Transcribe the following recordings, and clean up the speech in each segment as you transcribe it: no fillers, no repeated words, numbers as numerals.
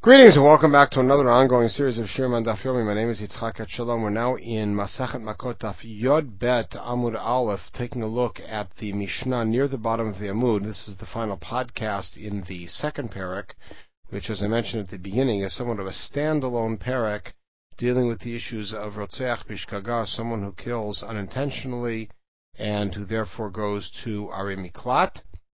Greetings and welcome back to another ongoing series of Shirim on Daf Yomi. My name is Yitzchak Shalom. We're now in Masachet Makot Daf Yod Bet Amud Aleph, taking a look at the Mishnah near the bottom of the Amud. This is the final podcast in the second parak, which, as I mentioned at the beginning, is somewhat of a standalone parak dealing with the issues of Rotzeach Bishkaga, someone who kills unintentionally and who therefore goes to Ari Miklat.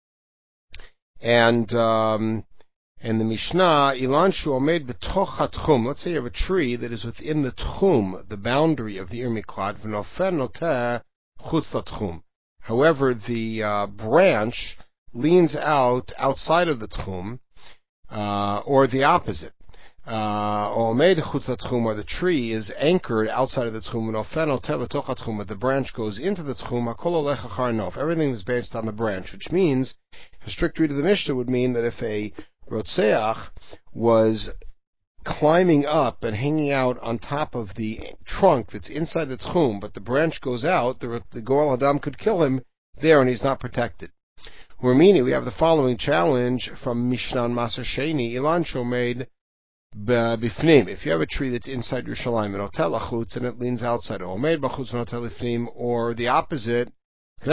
And the Mishnah, Ilan shu omed betoch hatchum. Let's say you have a tree that is within the tchum, the boundary of the Ir Miklat, v'nofer noteh chutz latchum. However, the branch leans out outside of the tchum, or the opposite. Omed chutz latchum, or the tree is anchored outside of the tchum, v'nofer noteh betoch hatchum, but the branch goes into the tchum, hakol olech achar nof. Everything is based on the branch, which means, a strict read of the Mishnah would mean that if a Rotzeach was climbing up and hanging out on top of the trunk that's inside the tchum, but the branch goes out, the Goral Hadam could kill him there and he's not protected. Meaning we have the following challenge from Mishnah Maser Sheni, Ilan Shomed Bifnim. If you have a tree that's inside Yerushalayim, and Otel Achutz, and it leans outside, Omed Bachutz and Otel Ifnim, or the opposite, we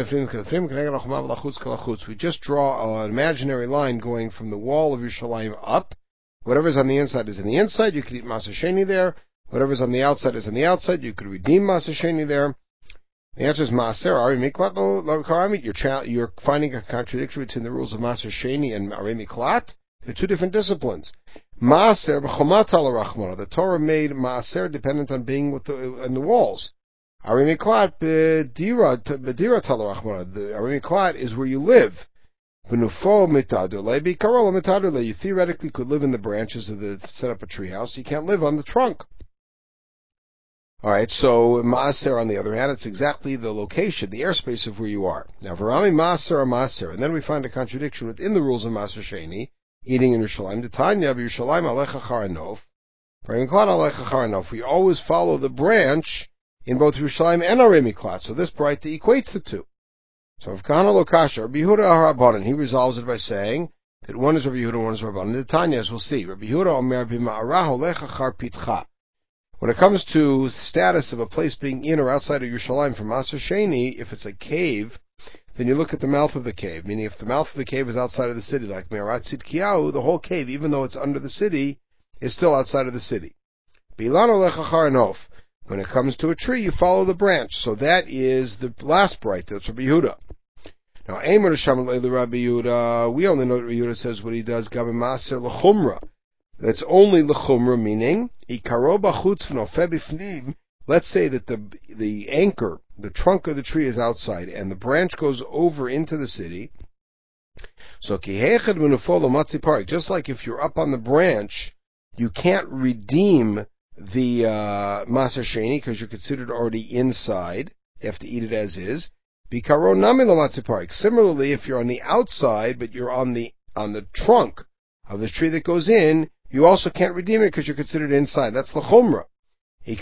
just draw an imaginary line going from the wall of Yerushalayim up. Whatever's on the inside is on the inside. You could eat Maser Sheni there. Whatever's on the outside is on the outside. You could redeem Maser Sheni there. The answer is Maaser Ari Miklat lo Karamit. You're finding a contradiction between the rules of Maser Sheni and Ari Miklat. They're two different disciplines. Maaser b'chomat ala rachmana. The Torah made Maaser dependent on being in the walls. Ari Miklat b'dira talarachmana. The Ari Miklat is where you live. V'nufo mitadule b'karol mitadule. You theoretically could live in the branches of the set up a treehouse. You can't live on the trunk. All right. So Maaser, on the other hand, it's exactly the location, the airspace of where you are. Now, Varami Maaser or Maaser, and then we find a contradiction within the rules of Maser Sheni, eating in Yerushalayim. The Tanya b'Yerushalayim alecha charanof. Ari Miklat alecha charanof. We always follow the branch in both Yerushalayim and Ari Miklat. So this Braita equates the two. So if Kahana Lokasha, Rabbi Yehuda Harabanan, he resolves it by saying that one is Rabbi Yehuda, one is Rabbanan. The Tanya, as we'll see, Rabbi Yehuda Omer b'ma'arah holech achar pitcha. When it comes to status of a place being in or outside of Yerushalayim from Maser Sheni, if it's a cave, then you look at the mouth of the cave. Meaning, if the mouth of the cave is outside of the city, like Me'arat Tzidkiyahu, the whole cave, even though it's under the city, is still outside of the city. Bilan holech achar nof. When it comes to a tree, you follow the branch. So that is the last Braita. That's Rabbi Yehuda. Now, Eimer Shamalei Rabbi Yehuda, we only know that Rabbi Yehuda says what he does, Gabi Maser L'chumra. That's only L'chumra, meaning, Ikaro b'chutz v'nofeh b'fnim. Let's say that the anchor, the trunk of the tree is outside, and the branch goes over into the city. So, Kihechad v'nofeh l'matzi parik. Just like if you're up on the branch, you can't redeem the Maser Sheni because you're considered already inside. You have to eat it as is. Bikaro nami l'matzi parik. Similarly, if you're on the outside but you're on the trunk of the tree that goes in, you also can't redeem it because you're considered inside. That's l'chumra. And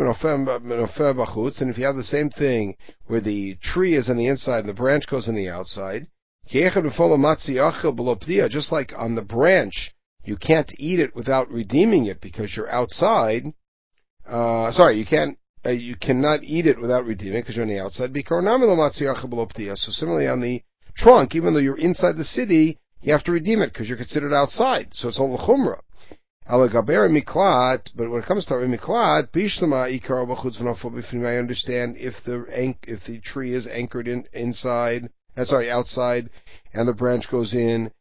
if you have the same thing where the tree is on the inside and the branch goes on the outside, just like on the branch, you can't eat it without redeeming it because you're outside. You cannot eat it without redeeming it because you're on the outside. So similarly on the trunk, even though you're inside the city, you have to redeem it because you're considered outside. So it's all l'chumra. But when it comes to miklat, I understand if the tree is anchored outside, and the branch goes in.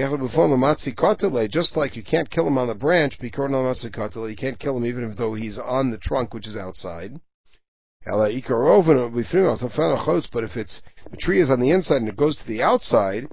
Just like you can't kill him on the branch, you can't kill him even though he's on the trunk, which is outside. But if the tree is on the inside and it goes to the outside,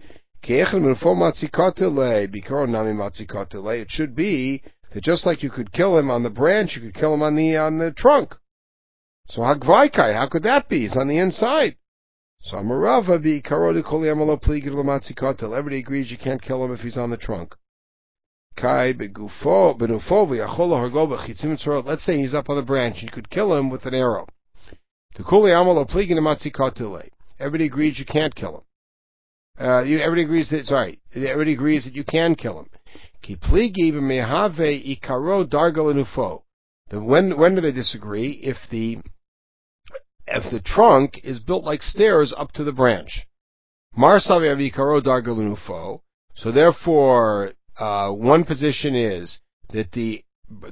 it should be that just like you could kill him on the branch, you could kill him on the trunk. So hagvaikai, how could that be? It's on the inside. So Amarava b'ikaro kol yamalo pligid l'matzikotel. Everybody agrees you can't kill him if he's on the trunk. Kai begufo benufo v'yachol hargo b'chitzim tzorot. Let's say he's up on the branch. You could kill him with an arrow. To kol yamalo pligid l'matzikotel. Everybody agrees you can't kill him. Everybody agrees that you can kill him. Ki pligi b'mehave ikaro darga lenufo. When do they disagree? If the trunk is built like stairs up to the branch. Mar savi ikaro darga lenufo. So therefore, one position is that the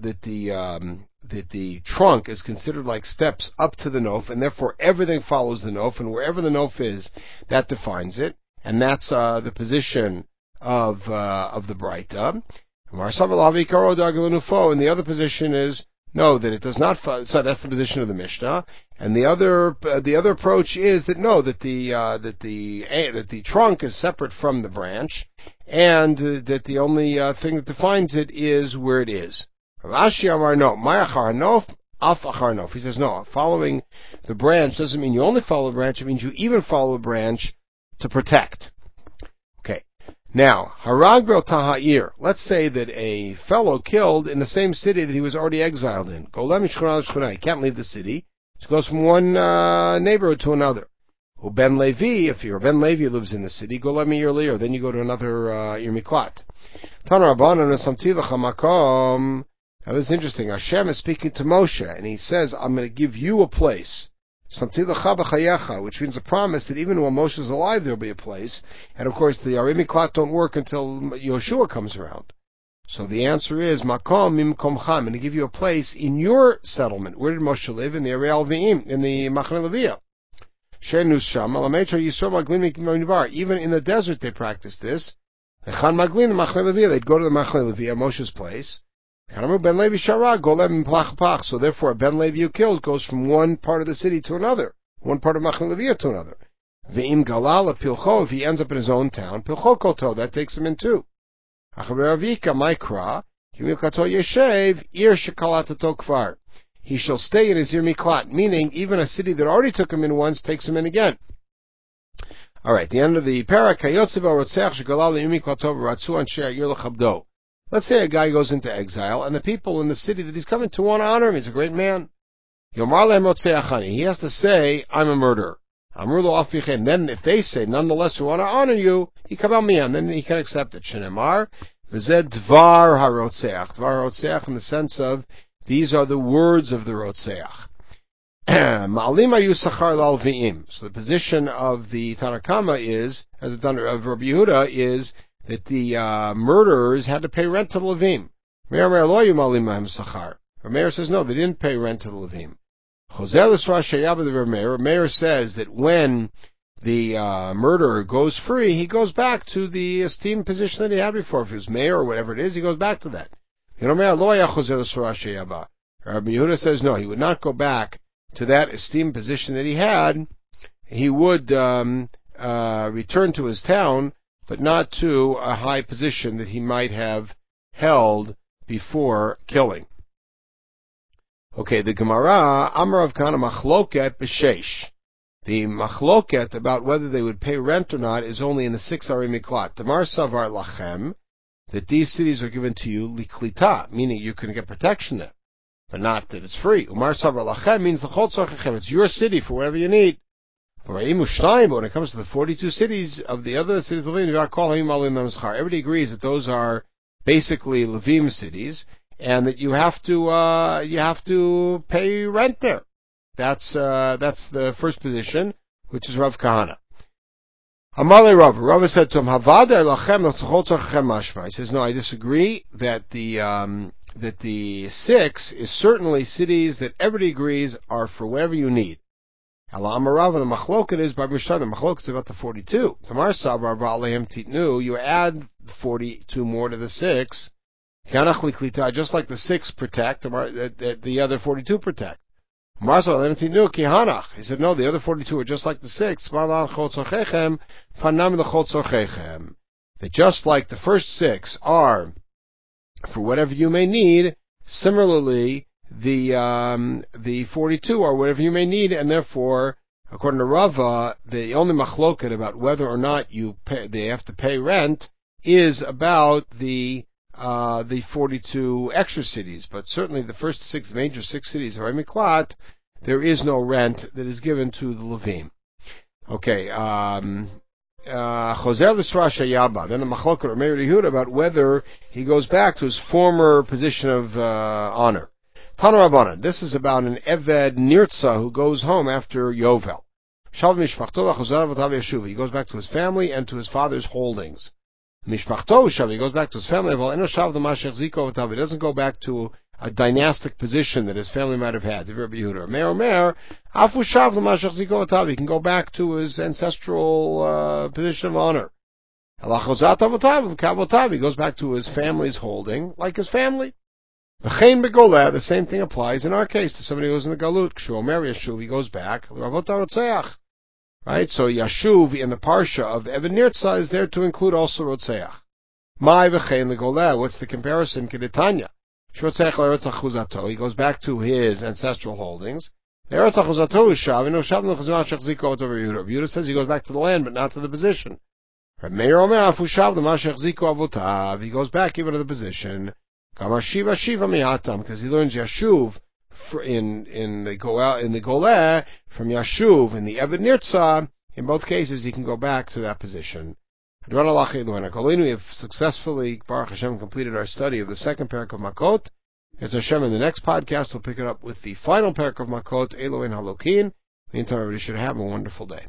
trunk is considered like steps up to the nof, and therefore everything follows the nof, and wherever the nof is, that defines it, and that's the position of the Braita. And the other position is no, that it does not. So that's the position of the Mishnah, and the other approach is that no, that the trunk is separate from the branch, and that the only thing that defines it is where it is. Rashi Amar no, Mayachar Nof, Afachar Nof. He says no, following the branch doesn't mean you only follow the branch; it means you even follow the branch to protect. Okay. Now, Harag Bel Taha'ir. Let's say that a fellow killed in the same city that he was already exiled in. Golem Shchuna Shchuna. He can't leave the city. He goes from one neighborhood to another. Ben Levi, if you're Ben Levi who lives in the city, Golem Yirlir. Then you go to another Ir Miklat. Tanar Rabbanan Samtilacha Makom. Now this is interesting. Hashem is speaking to Moshe, and he says, I'm going to give you a place. Which means a promise that even while Moshe is alive, there will be a place. And of course, the Arei Miklat don't work until Yoshua comes around. So the answer is, Makom mimkomcha. I'm going to give you a place in your settlement. Where did Moshe live? In the Arei Alviim, in the Machne Leviah. Even in the desert, they practice this. They'd go to the Machne Leviah, Moshe's place. So therefore, Ben Levi who kills goes from one part of the city to another, one part of Machne Leviah to another. If he ends up in his own town, that takes him in too. He shall stay in his Ir Miklat, meaning even a city that already took him in once takes him in again. All right, the end of the parak. Let's say a guy goes into exile, and the people in the city that he's coming to want to honor him. He's a great man. He has to say, I'm a murderer. Then if they say, nonetheless, we want to honor you, then he can accept it. Shenemar, dvar harotzeach. Dvar harotzeach in the sense of, these are the words of the rotzeach. So the position of the Tanakama is, as the of Rabbi Yehuda is, that the murderers had to pay rent to the Levim. Rameir says no, they didn't pay rent to the Levim. Rameir says that when the murderer goes free, he goes back to the esteemed position that he had before. If he was mayor or whatever it is, he goes back to that. Rabbi Yehuda says no, he would not go back to that esteemed position that he had. He would return to his town, but not to a high position that he might have held before killing. Okay, the Gemara, Amar of Kana Machloket B'Sheish. The Machloket about whether they would pay rent or not is only in the 6 Arei Miklat. Tamar Savar Lachem, that these cities are given to you Liklita, meaning you can get protection there, but not that it's free. Umar Savar Lachem means the Chol Tzorchechem, it's your city for whatever you need. But when it comes to the 42 cities of the other cities of Levim, everybody agrees that those are basically Levim cities, and that you have to pay rent there. That's the first position, which is Rav Kahana. Amale Rav said to him, he says, no, I disagree that the 6 is certainly cities that everybody agrees are for whatever you need. Amarava, the machloket is by Mishnah. The machloket is about the 42. Tamar Savar Ba'aleim Titnu. You add 42 more to the 6. Just like the 6 protect, the other 42 protect. Tamar Savar Ba'aleim Titnu Kihanach. He said, no, the other 42 are just like the 6. That just like the first 6 are for whatever you may need, similarly, the 42 are whatever you may need, and therefore, according to Rava, the only machloket about whether or not they have to pay rent is about the 42 extra cities. But certainly the first 6 major 6 cities of Arei Miklat, there is no rent that is given to the Levim. Okay, Choser l'Srasha Yaba. Then the Machlok or Meir Yehuda about whether he goes back to his former position of honor. Tana Rabbanan. This is about an Eved Nirtza who goes home after Yovel. Shav Mishpachto Choser Avotav Yeshuv. He goes back to his family and to his father's holdings. Mishpachto Shav. He goes back to his family. Well, Eno Shav the Mashech Ziko Avotav. He doesn't go back to a dynastic position that his family might have had. Rabbi Yehuda. Meir, Afu Shav the Mashech Ziko Avotav. He can go back to his ancestral position of honor. Alachozat Avotav Kavotav. He goes back to his family's holding, like his family. V'chein begoleh, the same thing applies in our case to somebody who's in the galut. Kshuomer Yashuv, he goes back. Right? So Yashuv in the parsha of Even Nirtza is there to include also Rotzeach. Mai v'chein legoleh. What's the comparison? Kedetanya. Shrotzech l'eretz achuzato. He goes back to his ancestral holdings. L'eretz achuzato is shav. And no shav l'chazmat shechziko over Yehuda. Yehuda says he goes back to the land, but not to the position. Meir Omer afu shav l'mashech ziko avotav. He goes back even to the position. Kamar shiva shiva miatam, because he learns Yashuv in the Goleh from Yashuv in the Eved Nirtza. In both cases, he can go back to that position. We have successfully, Baruch Hashem, completed our study of the second parak of Makot. As Hashem, in the next podcast, we'll pick it up with the final parak of Makot, Elohein Halokin. Meantime, everybody should have a wonderful day.